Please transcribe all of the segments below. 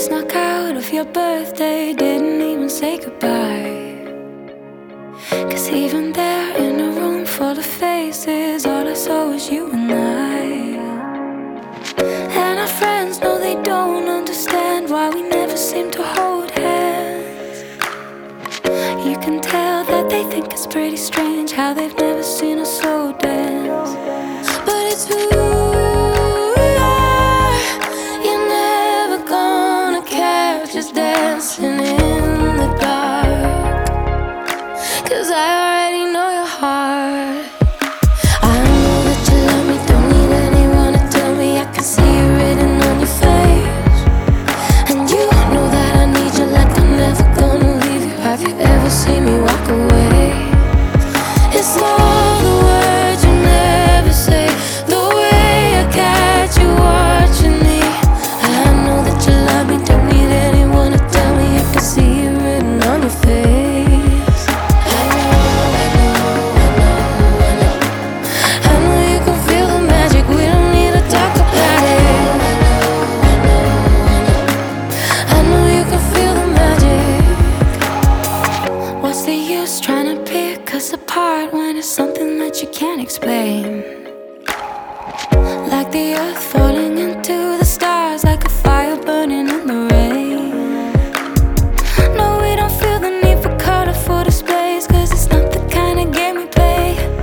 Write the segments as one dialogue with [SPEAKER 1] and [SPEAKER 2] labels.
[SPEAKER 1] snuck out of your birthday, didn't even say goodbye. 'Cause even there in a room full of faces, all I saw was you and I. And our friends know they don't understand why we never seem to hold hands. You can tell that they think it's pretty strange how they've never seen us slow dance. But it's who we are. You're never gonna catch us dancing in the dark. 'Cause I already know your heart. I know that you love me, don't need anyone to tell me. I can see it written on your face. And you know that I need you like I'm never gonna leave you. Have you ever seen me walk away? It's all the words you never say, the way I catch you watching me. I know that you love me, don't need anyone to tell me. I can see it written on your face. I know you can feel the magic, we don't need to talk about it. I know you can feel the magic. What's the use trying to pick us apart when it's something that you can't explain? Like the earth falling into the stars, like a fire burning in the rain. No, we don't feel the need for colorful displays, 'cause it's not the kind of game we play.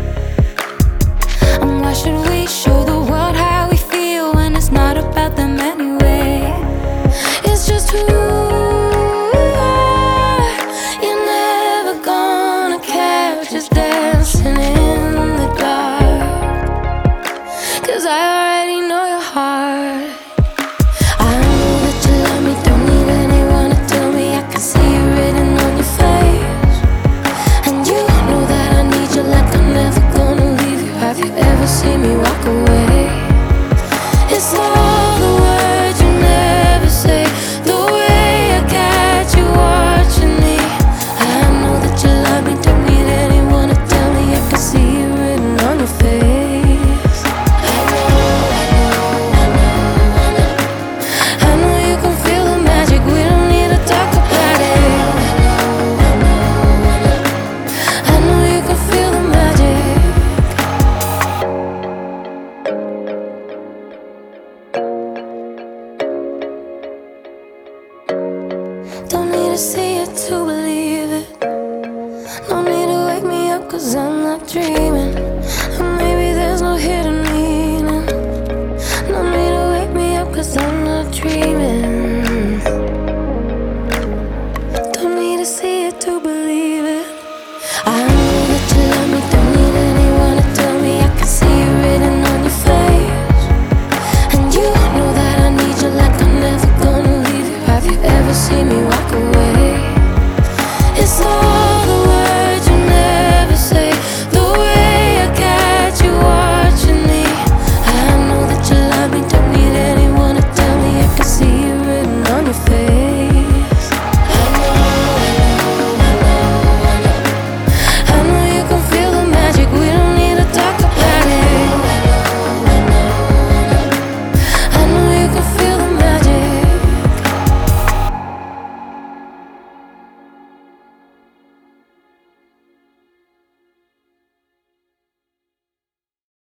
[SPEAKER 1] And why should we show the world how we feel when it's not about them anyway? It's just who we are. You're never gonna catch us dancing in the dark. 'Cause I already know your heart. I know that you love me, don't need anyone to tell me. I can see it written on your face. And you know that I need you like I'm never gonna leave you. Have you ever seen me walk away? It's all the words you never say, the way I catch you watching me. I know that you love me, don't need anyone to tell me. I can see it written on your face. I know you can feel the magic, we don't need to talk about it. I know you can feel the magic. Don't need to see it to believe it. No need to wake me up 'cause I'm not dreaming. And maybe there's no hidden meaning. No need to wake me up 'cause I'm not dreaming. Don't need to see it to believe it. I